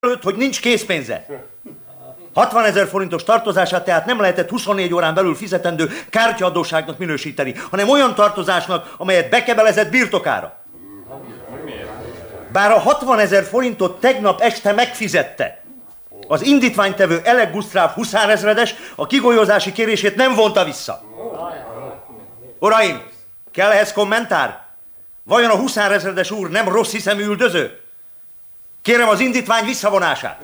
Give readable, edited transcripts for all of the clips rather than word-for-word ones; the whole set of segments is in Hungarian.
hogy nincs készpénze. 60 000 forintos tartozását tehát nem lehetett 24 órán belül fizetendő kártyaadósságnak minősíteni, hanem olyan tartozásnak, amelyet bekebelezett birtokára. Bár a 60 000 forintot tegnap este megfizette, az indítványtevő Elek Gusztráv huszárezredes a kigolyózási kérését nem vonta vissza. Uraim, kell ehhez kommentár? Vajon a huszárezredes úr nem rossz hiszemű üldöző? Kérem az indítvány visszavonását.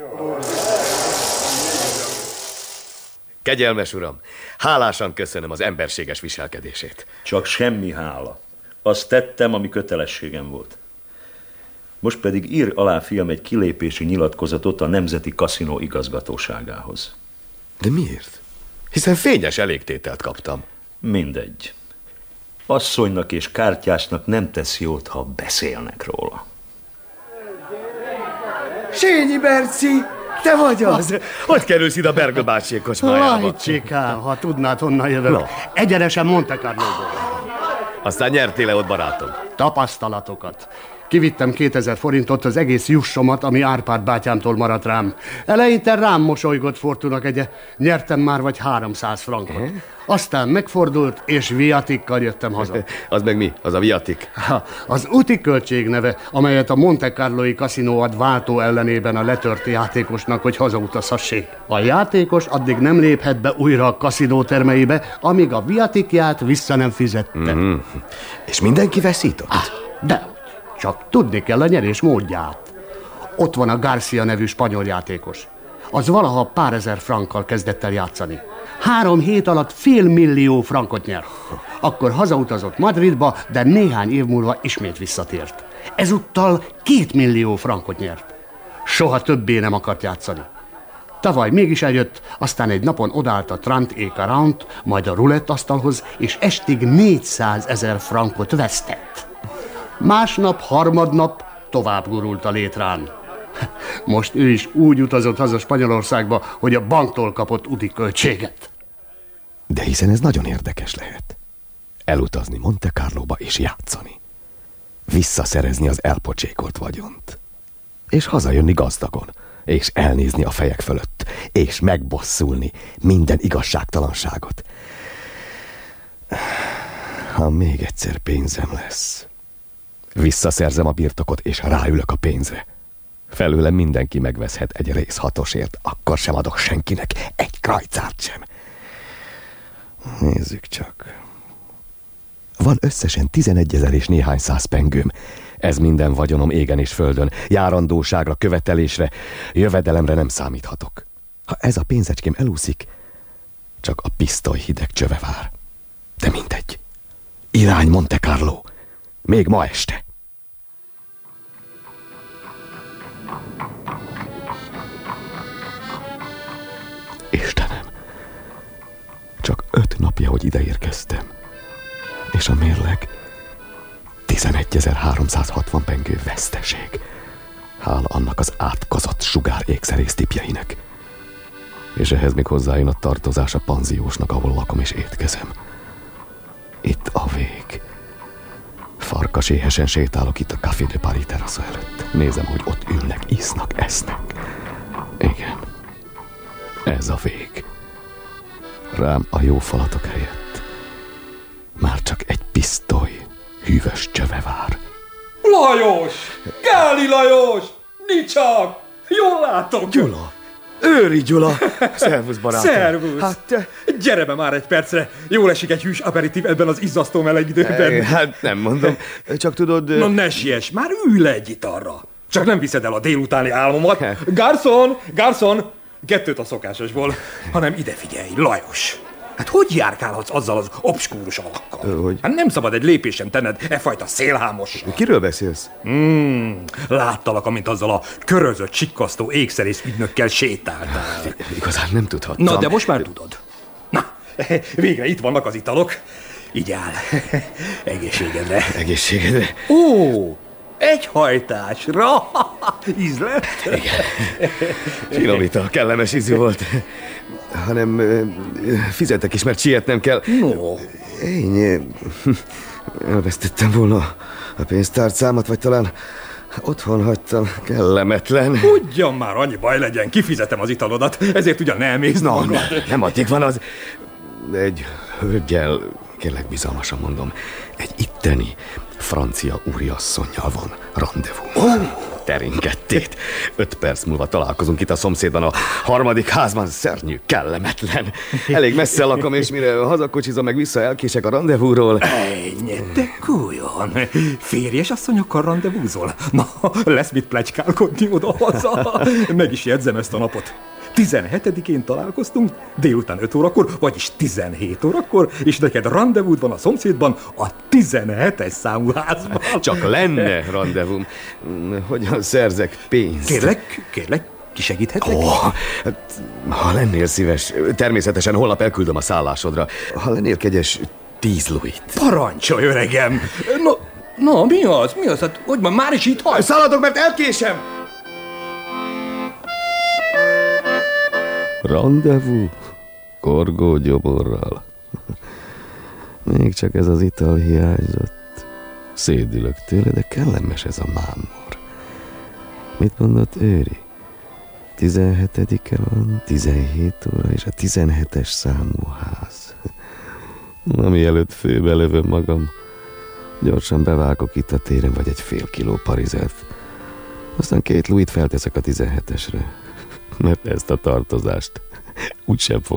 Kegyelmes uram, hálásan köszönöm az emberséges viselkedését. Csak semmi hála. Azt tettem, ami kötelességem volt. Most pedig ír alá, fiam, egy kilépési nyilatkozatot a Nemzeti Kaszinó igazgatóságához. De miért? Hiszen fényes elégtételt kaptam. Mindegy. Asszonynak és kártyásnak nem tesz jót, ha beszélnek róla. Sényi Berci, te vagy az? Hogy kerülsz ide a Bergő bácsi kocsmájába? Lajcsikám, ha tudnád, honnan jövök. No. Egyenesen Monte Carlóból. Aztán nyertél-e ott, barátom? Tapasztalatokat. Kivittem 2000 forintot, az egész jussomat, ami Árpád bátyámtól maradt rám. Eleinte rám mosolygott Fortuna kegye. Nyertem már vagy 300 frankot. Aztán megfordult, és viatikkal jöttem haza. Az meg mi? Az a viatik? Az úti költség neve, amelyet a Monte Carlói kaszinó ad váltó ellenében a letört játékosnak, hogy hazautazhassék. A játékos addig nem léphet be újra a kaszinó termeibe, amíg a viatikját vissza nem fizette. És mindenki veszített? De csak tudni kell a nyerés módját. Ott van a Garcia nevű spanyol játékos. Az valaha pár ezer frankkal kezdett el játszani. 3 hét alatt 500 000 frankot nyert. Akkor hazautazott Madridba, de néhány év múlva ismét visszatért. Ezúttal 2 millió frankot nyert. Soha többé nem akart játszani. Tavaly mégis eljött, aztán egy napon odállt a 30 et 40, majd a rulett asztalhoz, és estig 400 000 frankot vesztett. Másnap, harmadnap tovább gurult a létrán. Most ő is úgy utazott haza Spanyolországba, hogy a banktól kapott úti költséget. De hiszen ez nagyon érdekes lehet. Elutazni Monte Carlóba és játszani. Visszaszerezni az elpocsékolt vagyont. És hazajönni gazdagon. És elnézni a fejek fölött. És megbosszulni minden igazságtalanságot. Ha még egyszer pénzem lesz, visszaszerzem a birtokot, és ráülök a pénzre. Felőlem mindenki megveszhet egy rész 6-osért, akkor sem adok senkinek egy krajcárt sem. Nézzük csak. Van összesen 11 000 és néhány száz pengőm. Ez minden vagyonom égen és földön. Járandóságra, követelésre, jövedelemre nem számíthatok. Ha ez a pénzecském elúszik, csak a pisztoly hideg csöve vár. De mindegy. Irány Monte Carlo. Még ma este. Istenem, csak 5 napja, hogy ide érkeztem, és a mérleg 11 360 pengő veszteség. Hála annak az átkozott sugár ékszerész tipjeinek. És ehhez még hozzájön a tartozás a panziósnak, ahol lakom és étkezem. Itt a vég. Farkas éhesen sétálok itt a Café de Paris terasza előtt. Nézem, hogy ott ülnek, isznak, esznek. Igen. Ez a vég. Rám a jó falatok helyett már csak egy pisztoly hűvös csöve vár. Lajos! Gáli Lajos! Nicsak! Jól látok! Gyula! Őri Gyula! Szervusz, barátom! Szervusz! Hát, gyere be már egy percre! Jól esik egy hűs aperitív ebben az izzasztó meleg időben. Hát nem mondom, csak tudod... Na ne siess, már ülj le egy italra! Csak nem viszed el a délutáni álmomat. Garçon! 2 a szokásosból, hanem ide figyelj, Lajos! Hát hogy járkálhatsz azzal az obskúrus alakkal? Hogy? Hát nem szabad egy lépésen tenned e fajta szélhámossal. Kiről beszélsz? Láttalak, amint azzal a körözött, sikkasztó ékszerész ügynökkel sétáltál. Igazán nem tudhattam. Na, de most már tudod. Na, végre itt vannak az italok. Így áll. Egészségedre. Egészségedre. Ó! Egy hajtásra. Ízlet? Igen. Finom ital, kellemes ízű volt. Hanem fizetek is, mert sietnem kell. No. Én elvesztettem volna a pénztárcámat, vagy talán Otthon hagytam, kellemetlen. Ugyan már, annyi baj legyen, kifizetem az italodat, ezért ugyan elmész magad. Nem addig van az... De egy hölgyel, kérlek bizalmasan mondom, egy itteni francia úriasszonnyal van randevú. Terinkettét. 5 perc múlva találkozunk itt a szomszédban, a 3. házban. Szörnyű, kellemetlen. Elég messze lakom, és mire hazakocsizom meg vissza, elkések a randevúról. Ennyi, de kújon. Férjes asszonyokkal randevúzol? Na, lesz mit pletykálkodni oda-haza. Meg is jegyzem ezt a napot. 17-én találkoztunk, délután 5 órakor, vagyis 17 órakor, és neked randevúd van a szomszédban, a 17-es számú házban. Csak lenne randevum. Hogyan szerzek pénzt? Kérlek, ki segíthetek? Hát, ha lennél szíves, természetesen holnap elküldöm a szállásodra. Ha lennél kegyes, 10 louis-t. Parancsolj, öregem! No, mi az? Hát, hogy van, már is itt hagy? Szaladok, mert elkésem! Randevú? Korgó gyoborral. Még csak ez az ital hiányzott. Szédülök tőle, de kellemes ez a mámor. Mit mondott Őri? 17-e van, 17 óra és a 17-es számú ház. Ami előtt főbe lövöm magam, gyorsan bevágok itt a téren, vagy egy fél kiló parizert. Aztán 2 louis-t felteszek a 17-esre. Mert ezt a tartozást úgysem fog